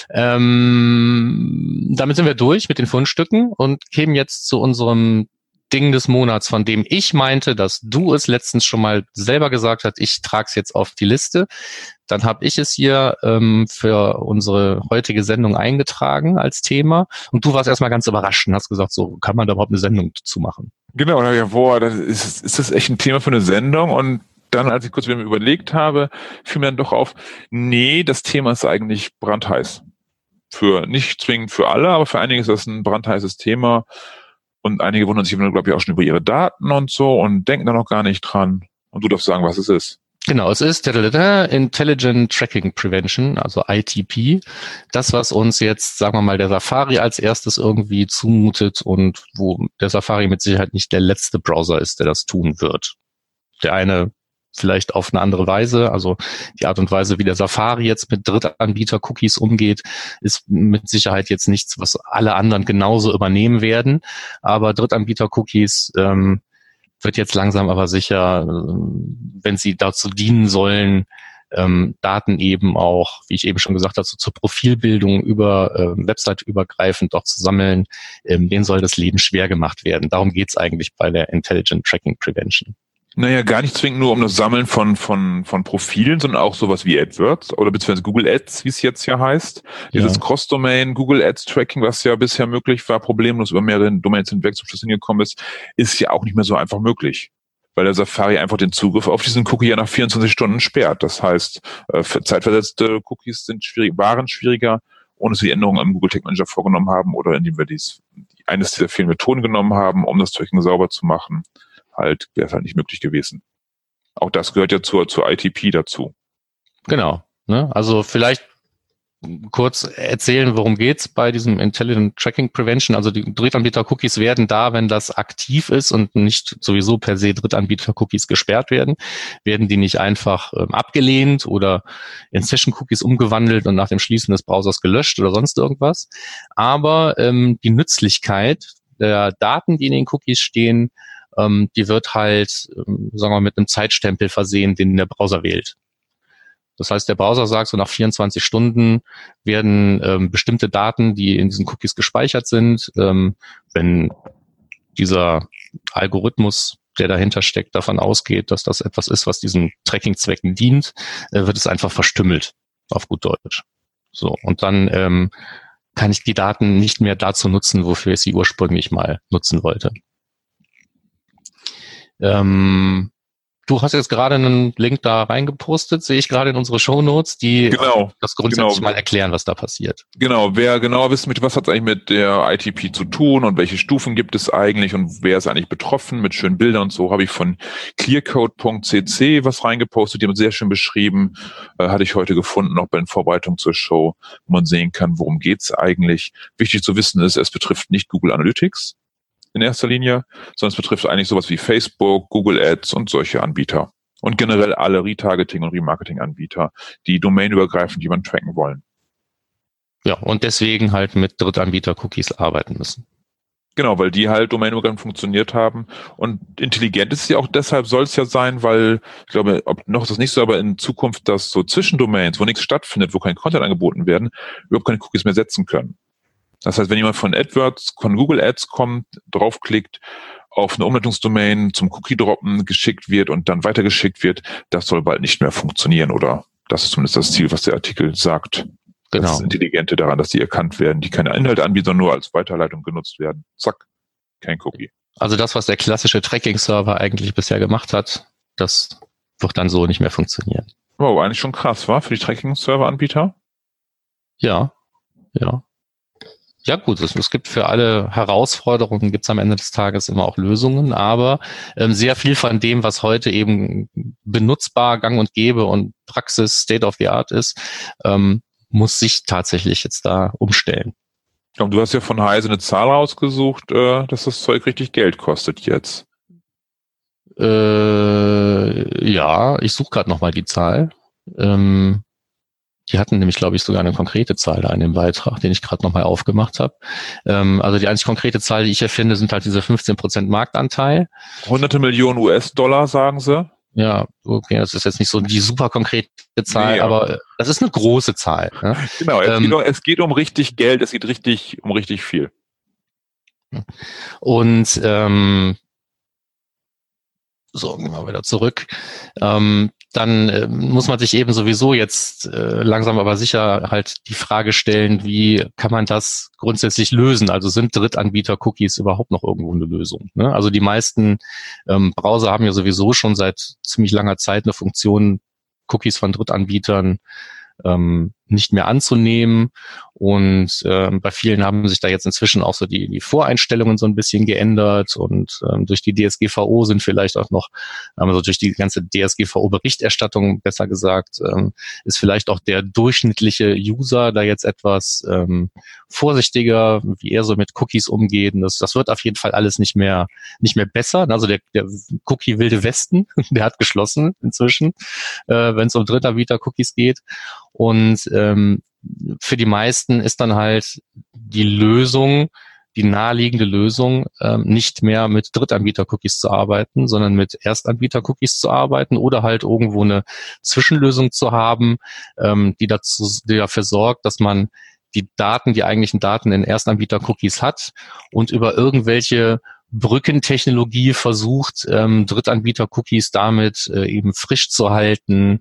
B: Ähm, damit sind wir durch mit den Fundstücken und kämen jetzt zu unserem Ding des Monats, von dem ich meinte, dass du es letztens schon mal selber gesagt hast, ich trage es jetzt auf die Liste. Dann habe ich es hier ähm, für unsere heutige Sendung eingetragen als Thema. Und du warst erstmal ganz überrascht und hast gesagt, so kann man da überhaupt eine Sendung zu machen?
D: Genau, da ja, boah, das ist, ist das echt ein Thema für eine Sendung? Und dann, als ich kurz wieder überlegt habe, fiel mir dann doch auf, nee, das Thema ist eigentlich brandheiß. Für nicht zwingend für alle, aber für einige ist das ein brandheißes Thema. Und einige wundern sich, glaube ich, auch schon über ihre Daten und so und denken da noch gar nicht dran. Und du darfst sagen, was es ist.
B: Genau, es ist Intelligent Tracking Prevention, also I T P. Das, was uns jetzt, sagen wir mal, der Safari als erstes irgendwie zumutet und wo der Safari mit Sicherheit nicht der letzte Browser ist, der das tun wird. Der eine vielleicht auf eine andere Weise, also die Art und Weise, wie der Safari jetzt mit Drittanbieter-Cookies umgeht, ist mit Sicherheit jetzt nichts, was alle anderen genauso übernehmen werden. Aber Drittanbieter-Cookies ähm, wird jetzt langsam aber sicher, wenn sie dazu dienen sollen, ähm, Daten eben auch, wie ich eben schon gesagt habe, so zur Profilbildung über äh, Website-übergreifend auch zu sammeln, ähm, denen soll das Leben schwer gemacht werden. Darum geht's eigentlich bei der Intelligent Tracking Prevention.
D: Naja, gar nicht zwingend nur um das Sammeln von von von Profilen, sondern auch sowas wie AdWords oder beziehungsweise Google Ads, wie es jetzt ja heißt. Dieses ja. Cross-Domain Google Ads Tracking, was ja bisher möglich war, problemlos über mehrere Domains hinweg zum Schluss hingekommen ist, ist ja auch nicht mehr so einfach möglich. Weil der Safari einfach den Zugriff auf diesen Cookie ja nach vierundzwanzig Stunden sperrt. Das heißt, zeitversetzte Cookies sind schwierig, waren schwieriger, ohne dass wir die Änderungen am Google Tag Manager vorgenommen haben oder indem wir dies, eines dieser vielen Methoden genommen haben, um das Tracking sauber zu machen. Halt, wäre es halt nicht möglich gewesen. Auch das gehört ja zur, zur I T P dazu.
B: Genau. Ne? Also vielleicht kurz erzählen, worum geht's bei diesem Intelligent Tracking Prevention. Also die Drittanbieter-Cookies werden da, wenn das aktiv ist und nicht sowieso per se Drittanbieter-Cookies gesperrt werden, werden die nicht einfach ähm, abgelehnt oder in Session-Cookies umgewandelt und nach dem Schließen des Browsers gelöscht oder sonst irgendwas. Aber ähm, die Nützlichkeit der Daten, die in den Cookies stehen, ähm, die wird halt, ähm, sagen wir mal, mit einem Zeitstempel versehen, den der Browser wählt. Das heißt, der Browser sagt, so nach vierundzwanzig Stunden werden ähm, bestimmte Daten, die in diesen Cookies gespeichert sind, ähm, wenn dieser Algorithmus, der dahinter steckt, davon ausgeht, dass das etwas ist, was diesen Tracking-Zwecken dient, äh, wird es einfach verstümmelt, auf gut Deutsch. So, und dann ähm, kann ich die Daten nicht mehr dazu nutzen, wofür ich sie ursprünglich mal nutzen wollte. Ähm, du hast jetzt gerade einen Link da reingepostet, sehe ich gerade in unsere Shownotes, die
D: genau,
B: das grundsätzlich
D: genau.
B: mal erklären, was da passiert.
D: Genau, wer genauer wissen möchte, was hat es eigentlich mit der I T P zu tun und welche Stufen gibt es eigentlich und wer ist eigentlich betroffen mit schönen Bildern und so, habe ich von clearcode punkt c c was reingepostet, die haben sehr schön beschrieben, äh, hatte ich heute gefunden, auch bei den Vorbereitungen zur Show, wo man sehen kann, worum geht's eigentlich. Wichtig zu wissen ist, es betrifft nicht Google Analytics in erster Linie, sondern es betrifft eigentlich sowas wie Facebook, Google Ads und solche Anbieter. Und generell alle Retargeting- und Remarketing-Anbieter, die domainübergreifend jemanden tracken wollen.
B: Ja, und deswegen halt mit Drittanbieter-Cookies arbeiten müssen.
D: Genau, weil die halt domainübergreifend funktioniert haben. Und intelligent ist es ja auch deshalb, soll es ja sein, weil, ich glaube, ob noch ist das nicht so, aber in Zukunft, dass so Zwischendomains, wo nichts stattfindet, wo kein Content angeboten werden, überhaupt keine Cookies mehr setzen können. Das heißt, wenn jemand von AdWords, von Google Ads kommt, draufklickt, auf eine Umleitungsdomain zum Cookie-Droppen geschickt wird und dann weitergeschickt wird, das soll bald nicht mehr funktionieren, oder? Das ist zumindest das Ziel, was der Artikel sagt.
B: Genau.
D: Das ist das Intelligente daran, dass die erkannt werden, die keine Inhalte anbieten, sondern nur als Weiterleitung genutzt werden. Zack, kein Cookie.
B: Also das, was der klassische Tracking-Server eigentlich bisher gemacht hat, das wird dann so nicht mehr funktionieren.
D: Wow, eigentlich schon krass, war für die Tracking-Server-Anbieter?
B: Ja, ja. Ja gut, es, es gibt für alle Herausforderungen, gibt es am Ende des Tages immer auch Lösungen, aber ähm, sehr viel von dem, was heute eben benutzbar, gang und gäbe und Praxis, State of the Art ist, ähm, muss sich tatsächlich jetzt da umstellen.
D: Und du hast ja von Heise eine Zahl rausgesucht, äh, dass das Zeug richtig Geld kostet jetzt.
B: Äh, ja, ich suche gerade nochmal die Zahl. Ähm, Die hatten nämlich, glaube ich, sogar eine konkrete Zahl da in dem Beitrag, den ich gerade nochmal aufgemacht habe. Ähm, also die einzig konkrete Zahl, die ich hier finde, sind halt diese fünfzehn Prozent Marktanteil.
D: Hunderte Millionen U S-Dollar, sagen sie.
B: Ja, okay, das ist jetzt nicht so die super konkrete Zahl,
D: nee,
B: aber das ist eine große Zahl. Ja?
D: Genau, es,
B: ähm,
D: geht um, es geht um richtig Geld, es geht richtig um richtig viel.
B: Und ähm, So, gehen wir wieder zurück. Ähm, dann äh, muss man sich eben sowieso jetzt äh, langsam aber sicher halt die Frage stellen, wie kann man das grundsätzlich lösen? Also sind Drittanbieter-Cookies überhaupt noch irgendwo eine Lösung? Ne? Also die meisten ähm, Browser haben ja sowieso schon seit ziemlich langer Zeit eine Funktion, Cookies von Drittanbietern ähm, nicht mehr anzunehmen. Und ähm, bei vielen haben sich da jetzt inzwischen auch so die, die Voreinstellungen so ein bisschen geändert und ähm, durch die D S G V O sind vielleicht auch noch, also durch die ganze D S G V O-Berichterstattung, besser gesagt, ähm, ist vielleicht auch der durchschnittliche User da jetzt etwas ähm, vorsichtiger, wie er so mit Cookies umgeht. Und das, das wird auf jeden Fall alles nicht mehr nicht mehr besser. Also der, der Cookie Wilde Westen, der hat geschlossen inzwischen, äh, wenn es um Drittanbieter-Cookies geht. Und ähm, für die meisten ist dann halt die Lösung, die naheliegende Lösung, ähm, nicht mehr mit Drittanbieter-Cookies zu arbeiten, sondern mit Erstanbieter-Cookies zu arbeiten oder halt irgendwo eine Zwischenlösung zu haben, ähm, die dazu, die dafür sorgt, dass man die Daten, die eigentlichen Daten in Erstanbieter-Cookies hat und über irgendwelche Brückentechnologie versucht, ähm, Drittanbieter-Cookies damit äh, eben frisch zu halten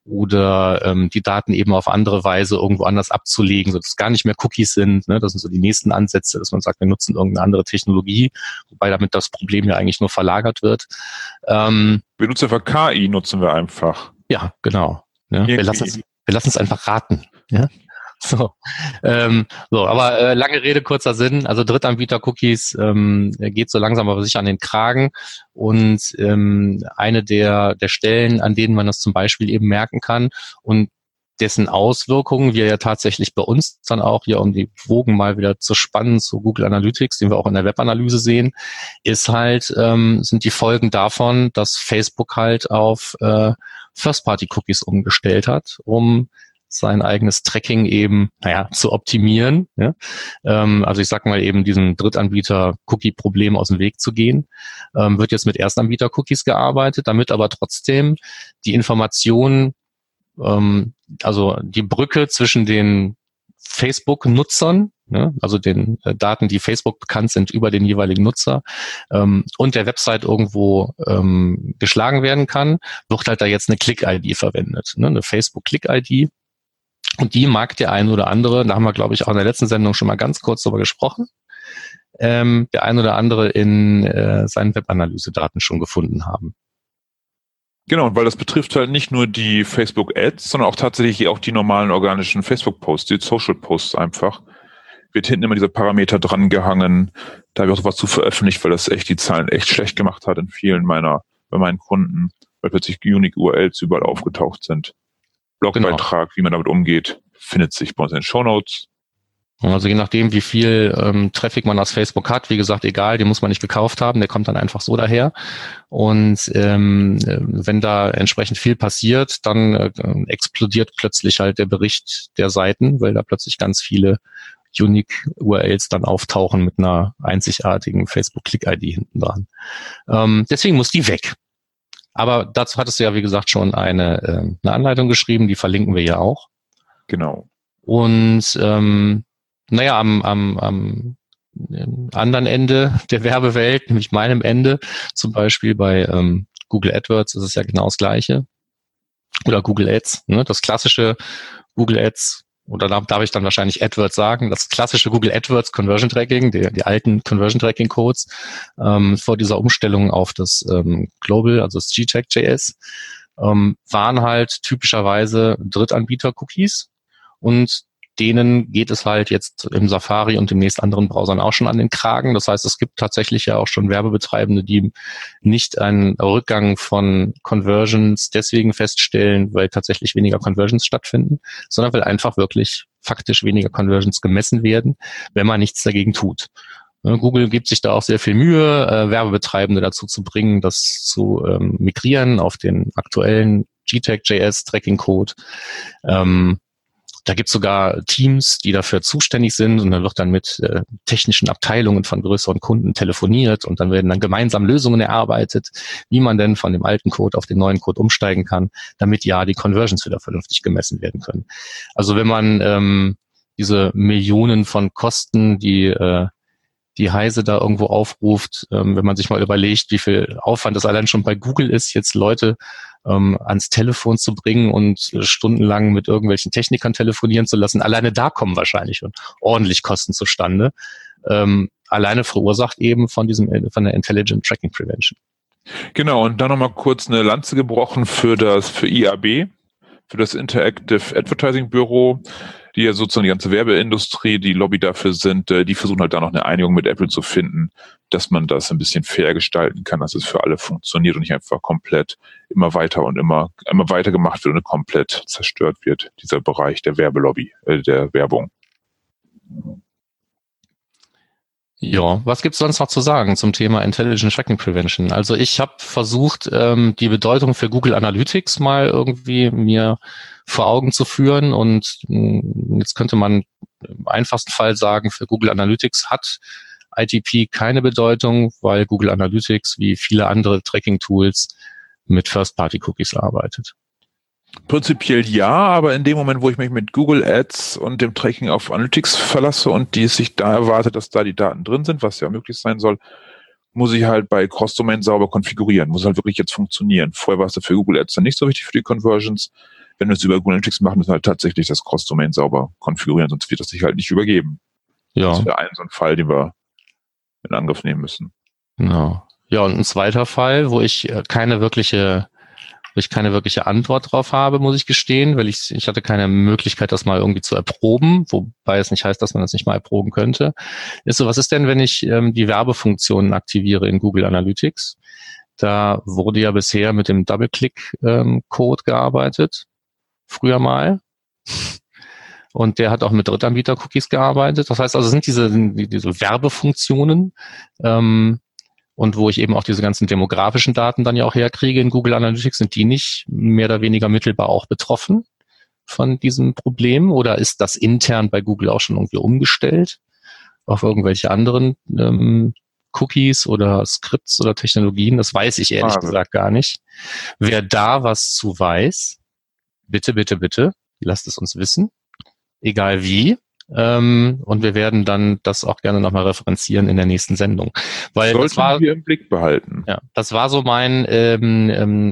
B: oder ähm, die Daten eben auf andere Weise irgendwo anders abzulegen, sodass es gar nicht mehr Cookies sind. Ne? Das sind so die nächsten Ansätze, dass man sagt, wir nutzen irgendeine andere Technologie, wobei damit das Problem ja eigentlich nur verlagert wird. Ähm,
D: wir nutzen einfach K I, nutzen wir einfach.
B: Ja, genau. Ja? Wir lassen es, wir lassen es einfach raten. Ja. So, ähm, so, aber äh, lange Rede, kurzer Sinn. Also Drittanbieter-Cookies ähm, geht so langsam aber sicher an den Kragen und ähm, eine der der Stellen, an denen man das zum Beispiel eben merken kann und dessen Auswirkungen wir ja tatsächlich bei uns dann auch hier, um die Wogen mal wieder zu spannen zu Google Analytics, den wir auch in der Webanalyse sehen, ist halt ähm, sind die Folgen davon, dass Facebook halt auf äh, First-Party-Cookies umgestellt hat, um sein eigenes Tracking eben, naja, zu optimieren. Ja? Ähm, also ich sag mal eben diesem Drittanbieter-Cookie-Problem aus dem Weg zu gehen. Ähm, wird jetzt mit Erstanbieter-Cookies gearbeitet, damit aber trotzdem die Informationen, ähm, also die Brücke zwischen den Facebook-Nutzern, ja, also den äh, Daten, die Facebook bekannt sind über den jeweiligen Nutzer ähm, und der Website irgendwo ähm, geschlagen werden kann, wird halt da jetzt eine Click-I D verwendet, ne? Eine Facebook-Click-I D. Und die mag der ein oder andere, da haben wir, glaube ich, auch in der letzten Sendung schon mal ganz kurz drüber gesprochen, ähm, der ein oder andere in äh, seinen Webanalyse-Daten schon gefunden haben.
D: Genau, und weil das betrifft halt nicht nur die Facebook-Ads, sondern auch tatsächlich auch die normalen organischen Facebook-Posts, die Social-Posts einfach. Wird hinten immer dieser Parameter dran gehangen. Da habe ich auch was zu veröffentlicht, weil das echt die Zahlen echt schlecht gemacht hat in vielen meiner, bei meinen Kunden, weil plötzlich Unique U R Ls überall aufgetaucht sind. Blogbeitrag, genau. Wie man damit umgeht, findet sich bei uns in den Shownotes.
B: Also je nachdem, wie viel ähm, Traffic man aus Facebook hat, wie gesagt, egal, den muss man nicht gekauft haben, der kommt dann einfach so daher. Und ähm, wenn da entsprechend viel passiert, dann äh, explodiert plötzlich halt der Bericht der Seiten, weil da plötzlich ganz viele Unique U R Ls dann auftauchen mit einer einzigartigen Facebook-Click-I D hinten dran. Ähm, deswegen muss die weg. Aber dazu hattest du ja, wie gesagt, schon eine, äh, eine Anleitung geschrieben, die verlinken wir ja auch.
D: Genau.
B: Und ähm, naja, am, am, am anderen Ende der Werbewelt, nämlich meinem Ende, zum Beispiel bei ähm, Google AdWords ist es ja genau das Gleiche. Oder Google Ads, ne? Das klassische Google Ads, oder da darf ich dann wahrscheinlich AdWords sagen, das klassische Google AdWords Conversion Tracking, die, die alten Conversion Tracking Codes, ähm, vor dieser Umstellung auf das ähm, Global, also das G T A G J S, ähm, waren halt typischerweise Drittanbieter-Cookies und denen geht es halt jetzt im Safari und demnächst anderen Browsern auch schon an den Kragen. Das heißt, es gibt tatsächlich ja auch schon Werbebetreibende, die nicht einen Rückgang von Conversions deswegen feststellen, weil tatsächlich weniger Conversions stattfinden, sondern weil einfach wirklich faktisch weniger Conversions gemessen werden, wenn man nichts dagegen tut. Google gibt sich da auch sehr viel Mühe, äh, Werbebetreibende dazu zu bringen, das zu ähm, migrieren auf den aktuellen G T A G J S Tracking Code. Ähm, Da gibt es sogar Teams, die dafür zuständig sind und dann wird dann mit äh, technischen Abteilungen von größeren Kunden telefoniert und dann werden dann gemeinsam Lösungen erarbeitet, wie man denn von dem alten Code auf den neuen Code umsteigen kann, damit ja die Conversions wieder vernünftig gemessen werden können. Also wenn man ähm, diese Millionen von Kosten, die äh, die Heise da irgendwo aufruft, ähm, wenn man sich mal überlegt, wie viel Aufwand das allein schon bei Google ist, jetzt Leute ähm, ans Telefon zu bringen und äh, stundenlang mit irgendwelchen Technikern telefonieren zu lassen. Alleine da kommen wahrscheinlich schon ordentlich Kosten zustande. Ähm, alleine verursacht eben von diesem von der Intelligent Tracking Prevention.
D: Genau, und dann nochmal kurz eine Lanze gebrochen für das für I A B, für das Interactive Advertising Bureau, die ja sozusagen die ganze Werbeindustrie, die Lobby dafür sind, die versuchen halt da noch eine Einigung mit Apple zu finden, dass man das ein bisschen fair gestalten kann, dass es für alle funktioniert und nicht einfach komplett immer weiter und immer immer weiter gemacht wird und komplett zerstört wird, dieser Bereich der Werbelobby, äh, der Werbung.
B: Ja, was gibt's sonst noch zu sagen zum Thema Intelligent Tracking Prevention? Also ich habe versucht, ähm, die Bedeutung für Google Analytics mal irgendwie mir vor Augen zu führen und mh, jetzt könnte man im einfachsten Fall sagen, für Google Analytics hat I T P keine Bedeutung, weil Google Analytics wie viele andere Tracking-Tools mit First-Party-Cookies arbeitet.
D: Prinzipiell ja, aber in dem Moment, wo ich mich mit Google Ads und dem Tracking auf Analytics verlasse und die sich da erwartet, dass da die Daten drin sind, was ja möglich sein soll, muss ich halt bei Cross-Domain sauber konfigurieren, muss halt wirklich jetzt funktionieren. Vorher war es für Google Ads dann nicht so wichtig für die Conversions. Wenn wir es über Google Analytics machen, müssen wir halt tatsächlich das Cross-Domain sauber konfigurieren, sonst wird das sich halt nicht übergeben.
B: Ja.
D: Das wäre ein so ein Fall, den wir in Angriff nehmen müssen.
B: Genau. Ja, und ein zweiter Fall, wo ich keine wirkliche wo ich keine wirkliche Antwort drauf habe, muss ich gestehen, weil ich ich hatte keine Möglichkeit, das mal irgendwie zu erproben, wobei es nicht heißt, dass man das nicht mal erproben könnte, ist so, was ist denn, wenn ich ähm, die Werbefunktionen aktiviere in Google Analytics? Da wurde ja bisher mit dem Double-Click-Code ähm, gearbeitet, früher mal. Und der hat auch mit Drittanbieter-Cookies gearbeitet. Das heißt also, sind diese, diese Werbefunktionen, ähm, und wo ich eben auch diese ganzen demografischen Daten dann ja auch herkriege in Google Analytics, sind die nicht mehr oder weniger mittelbar auch betroffen von diesem Problem? Oder ist das intern bei Google auch schon irgendwie umgestellt auf irgendwelche anderen ähm, Cookies oder Skripts oder Technologien? Das weiß ich ehrlich
D: also.
B: gesagt gar nicht. Wer da was zu weiß, bitte, bitte, bitte, lasst es uns wissen. Egal wie. Ähm, und wir werden dann das auch gerne nochmal referenzieren in der nächsten Sendung. Weil
D: Sollten
B: das war,
D: wir im Blick behalten.
B: Ja, das war so mein ähm,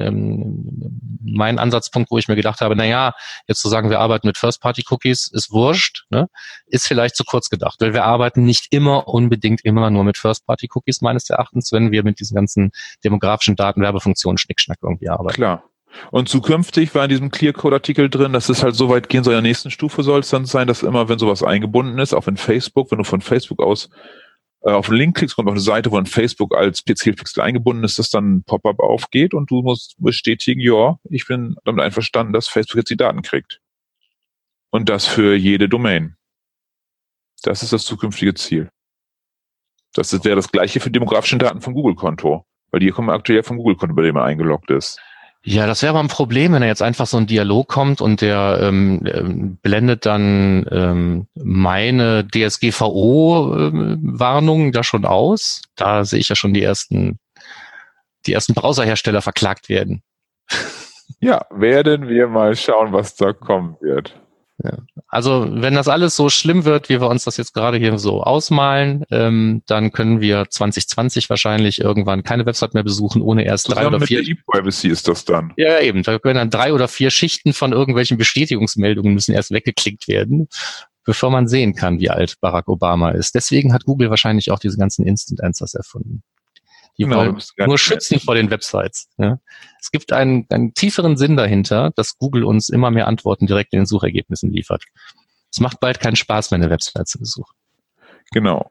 B: ähm, mein Ansatzpunkt, wo ich mir gedacht habe, na ja, jetzt zu sagen, wir arbeiten mit First-Party-Cookies, ist wurscht, ne? Ist vielleicht zu kurz gedacht, weil wir arbeiten nicht immer unbedingt immer nur mit First-Party-Cookies meines Erachtens, wenn wir mit diesen ganzen demografischen Daten, Werbefunktionen, Schnickschnack irgendwie arbeiten.
D: Klar. Und zukünftig war in diesem Clear-Code-Artikel drin, dass es halt so weit gehen soll, in der nächsten Stufe soll es dann sein, dass immer, wenn sowas eingebunden ist, auch in Facebook, wenn du von Facebook aus äh, auf einen Link klickst, kommt auf eine Seite, wo ein Facebook als P C-Pixel eingebunden ist, dass dann ein Pop-up aufgeht und du musst bestätigen, ja, ich bin damit einverstanden, dass Facebook jetzt die Daten kriegt. Und das für jede Domain. Das ist das zukünftige Ziel. Das wäre das gleiche für demografische Daten vom Google-Konto, weil die kommen aktuell vom Google-Konto, bei dem man eingeloggt ist.
B: Ja, das wäre aber ein Problem, wenn da jetzt einfach so ein Dialog kommt und der ähm, ähm, blendet dann ähm, meine D S G V O-Warnungen da schon aus. Da sehe ich ja schon die ersten, die ersten Browserhersteller verklagt werden.
D: Ja, werden wir mal schauen, was da kommen wird.
B: Ja. Also wenn das alles so schlimm wird, wie wir uns das jetzt gerade hier so ausmalen, ähm, dann können wir zwanzig zwanzig wahrscheinlich irgendwann keine Website mehr besuchen, ohne erst
D: Zusammen
B: drei oder
D: mit
B: vier.
D: Der E-Privacy ist das dann.
B: Ja, eben. Da können dann drei oder vier Schichten von irgendwelchen Bestätigungsmeldungen müssen erst weggeklickt werden, bevor man sehen kann, wie alt Barack Obama ist. Deswegen hat Google wahrscheinlich auch diese ganzen Instant Answers erfunden. Die
D: genau,
B: wollen nur schützen vor den Websites. Ja. Es gibt einen, einen tieferen Sinn dahinter, dass Google uns immer mehr Antworten direkt in den Suchergebnissen liefert. Es macht bald keinen Spaß mehr, eine Website zu besuchen.
D: Genau.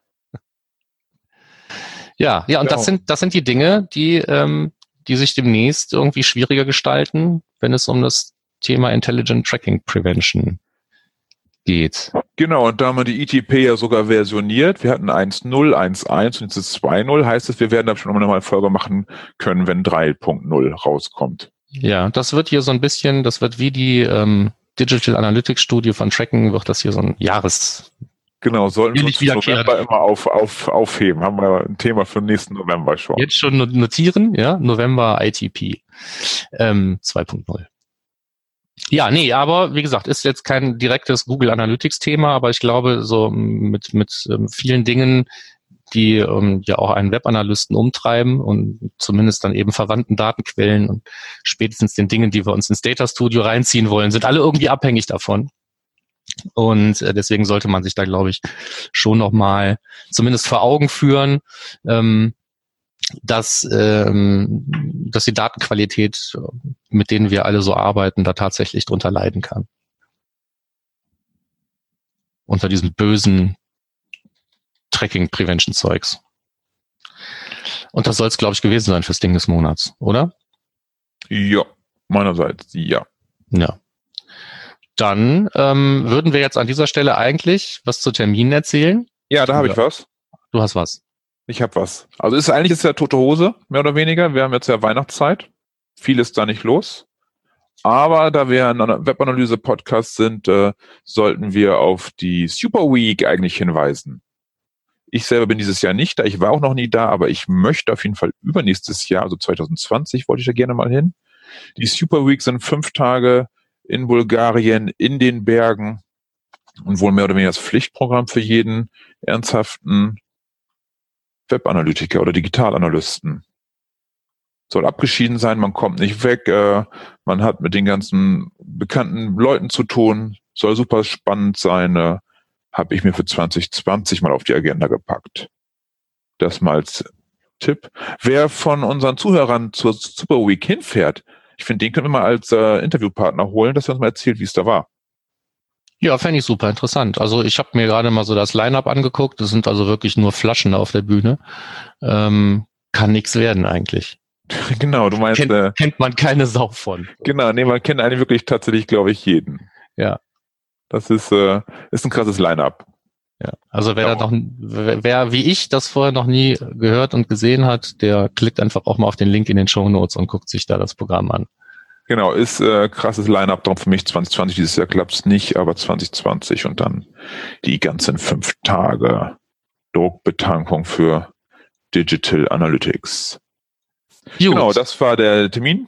B: Ja, ja, und
D: genau.
B: das sind das sind die Dinge, die ähm, die sich demnächst irgendwie schwieriger gestalten, wenn es um das Thema Intelligent Tracking Prevention geht.
D: Genau, und da haben wir die I T P ja sogar versioniert. Wir hatten eins Punkt null, eins Punkt eins und jetzt ist zwei Punkt null. Heißt es, wir werden da schon nochmal eine Folge machen können, wenn drei Punkt null rauskommt.
B: Ja, das wird hier so ein bisschen, das wird wie die ähm, Digital Analytics Studie von Tracking, wird das hier so ein Jahres...
D: Genau, sollten wir uns im
B: wiederkehren.
D: November immer auf, auf, aufheben. Haben wir ein Thema für den nächsten November schon.
B: Jetzt schon notieren, ja, November I T P ähm, zwei Punkt null. Ja, nee, aber wie gesagt, ist jetzt kein direktes Google Analytics Thema, aber ich glaube, so mit mit ähm, vielen Dingen, die ähm, ja auch einen Webanalysten umtreiben und zumindest dann eben verwandten Datenquellen und spätestens den Dingen, die wir uns ins Data Studio reinziehen wollen, sind alle irgendwie abhängig davon. Und äh, deswegen sollte man sich da, glaube ich, schon nochmal zumindest vor Augen führen, ähm, dass, ähm, dass die Datenqualität, mit denen wir alle so arbeiten, da tatsächlich drunter leiden kann. Unter diesem bösen Tracking-Prevention-Zeugs. Und das soll es, glaube ich, gewesen sein fürs Ding des Monats, oder?
D: Ja, meinerseits, ja.
B: Ja. Dann ähm, würden wir jetzt an dieser Stelle eigentlich was zu Terminen erzählen.
D: Ja, da habe ich was.
B: Du hast was.
D: Ich habe was. Also ist eigentlich ist ja tote Hose, mehr oder weniger. Wir haben jetzt ja Weihnachtszeit. Viel ist da nicht los. Aber da wir ein Webanalyse-Podcast sind, äh, sollten wir auf die Super Week eigentlich hinweisen. Ich selber bin dieses Jahr nicht da. Ich war auch noch nie da, aber ich möchte auf jeden Fall übernächstes Jahr, also zwanzig zwanzig, wollte ich da gerne mal hin. Die Super Week sind fünf Tage in Bulgarien, in den Bergen und wohl mehr oder weniger das Pflichtprogramm für jeden ernsthaften Webanalytiker oder Digitalanalysten. Soll abgeschieden sein, man kommt nicht weg, äh, man hat mit den ganzen bekannten Leuten zu tun, soll super spannend sein, äh, habe ich mir für zwanzig zwanzig mal auf die Agenda gepackt. Das mal als Tipp. Wer von unseren Zuhörern zur Super Week hinfährt, ich finde, den können wir mal als äh, Interviewpartner holen, dass er uns mal erzählt, wie es da war.
B: Ja, fände ich super interessant. Also ich habe mir gerade mal so das Line-Up angeguckt. Das sind also wirklich nur Flaschen auf der Bühne. Ähm, kann nichts werden eigentlich.
D: Genau, du meinst...
B: Kennt,
D: äh,
B: kennt man keine Sau von.
D: Genau, nee, man kennt eigentlich wirklich tatsächlich, glaube ich, jeden.
B: Ja.
D: Das ist, äh, ist ein krasses Line-Up.
B: Ja, also wer
D: Ja.
B: da noch, wer, wer wie ich das vorher noch nie gehört und gesehen hat, der klickt einfach auch mal auf den Link in den Shownotes und guckt sich da das Programm an.
D: Genau, ist äh, krasses Line-Up, darum für mich zwanzig zwanzig, dieses Jahr klappt's nicht, aber zwanzig zwanzig und dann die ganzen fünf Tage Druckbetankung für Digital Analytics.
B: Gut.
D: Genau, das war der Termin.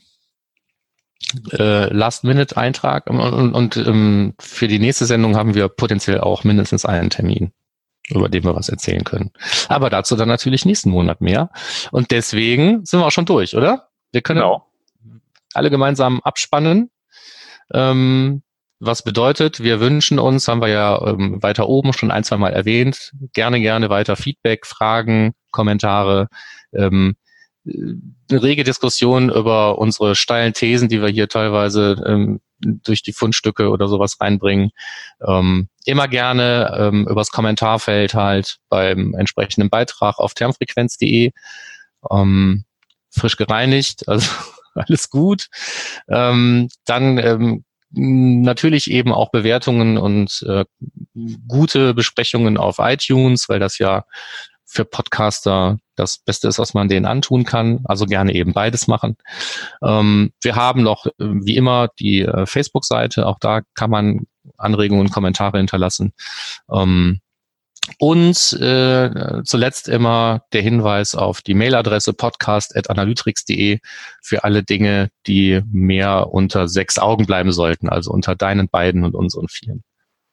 B: Äh, Last-Minute-Eintrag und, und, und ähm, für die nächste Sendung haben wir potenziell auch mindestens einen Termin, über den wir was erzählen können. Aber dazu dann natürlich nächsten Monat mehr. Und deswegen sind wir auch schon durch, oder? Wir können
D: Genau.
B: alle gemeinsam abspannen. Ähm, was bedeutet, wir wünschen uns, haben wir ja ähm, weiter oben schon ein, zwei Mal erwähnt, gerne, gerne weiter Feedback, Fragen, Kommentare, ähm, eine rege Diskussion über unsere steilen Thesen, die wir hier teilweise ähm, durch die Fundstücke oder sowas reinbringen. Ähm, immer gerne ähm, übers Kommentarfeld halt beim entsprechenden Beitrag auf termfrequenz punkt de. Ähm, frisch gereinigt, also alles gut. Ähm, dann ähm, natürlich eben auch Bewertungen und äh, gute Besprechungen auf iTunes, weil das ja für Podcaster das Beste ist, was man denen antun kann. Also gerne eben beides machen. Ähm, wir haben noch, äh, wie immer, die äh, Facebook-Seite. Auch da kann man Anregungen und Kommentare hinterlassen. Ähm, und äh, zuletzt immer der Hinweis auf die Mailadresse podcast at analytrix punkt de für alle Dinge, die mehr unter sechs Augen bleiben sollten. Also unter deinen beiden und unseren vieren.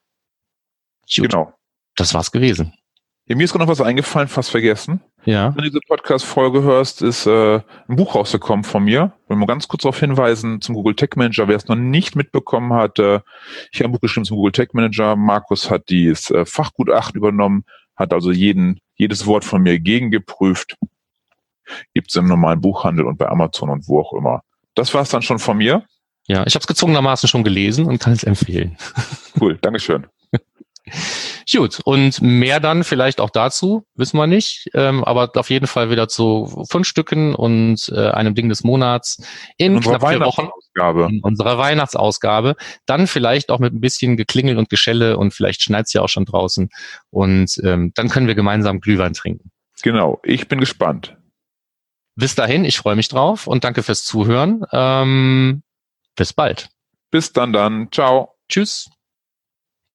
B: Gut,
D: Genau.
B: das war's gewesen.
D: Ja, mir ist gerade noch was eingefallen, fast vergessen.
B: Ja.
D: Wenn du diese Podcast-Folge hörst, ist äh, ein Buch rausgekommen von mir. Ich will mal ganz kurz darauf hinweisen zum Google Tech Manager. Wer es noch nicht mitbekommen hat, äh, ich habe ein Buch geschrieben zum Google Tech Manager. Markus hat dieses äh, Fachgutachten übernommen, hat also jeden jedes Wort von mir gegengeprüft. Gibt es im normalen Buchhandel und bei Amazon und wo auch immer. Das war es dann schon von mir.
B: Ja, ich habe es gezwungenermaßen schon gelesen und kann es empfehlen.
D: Cool, Dankeschön.
B: Gut, und mehr dann vielleicht auch dazu, wissen wir nicht, ähm, aber auf jeden Fall wieder zu Fundstücken und äh, einem Ding des Monats in, in knapp vier Wochen in unserer Weihnachtsausgabe. Dann vielleicht auch mit ein bisschen Geklingel und Geschelle und vielleicht schneit's ja auch schon draußen und ähm, dann können wir gemeinsam Glühwein trinken.
D: Genau, ich bin gespannt.
B: Bis dahin, ich freue mich drauf und danke fürs Zuhören. Ähm, bis bald.
D: Bis dann dann. Ciao.
B: Tschüss.